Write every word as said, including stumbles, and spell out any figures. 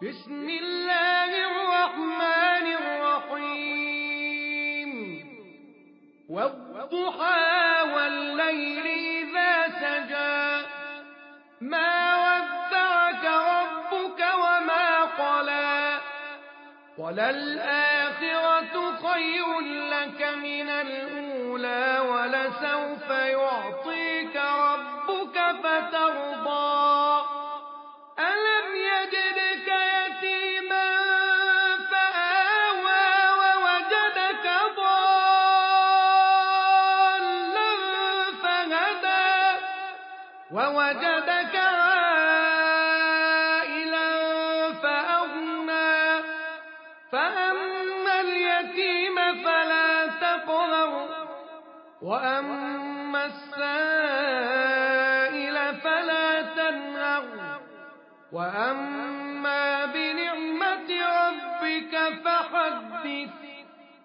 بسم الله الرحمن الرحيم والضحى والليل إذا سجى ما ودعك ربك وما قلى وللآخرة خير لك من الأولى ولسوف يعطيك ربك فترضى ألم يجدك يتيما فآوى ووجدك ضالا فهدى ووجدك عائلا فأغنى فأما اليتيم فلا تقهر وأما السائل فلا تنهر وأما بنعمة ربك فحدث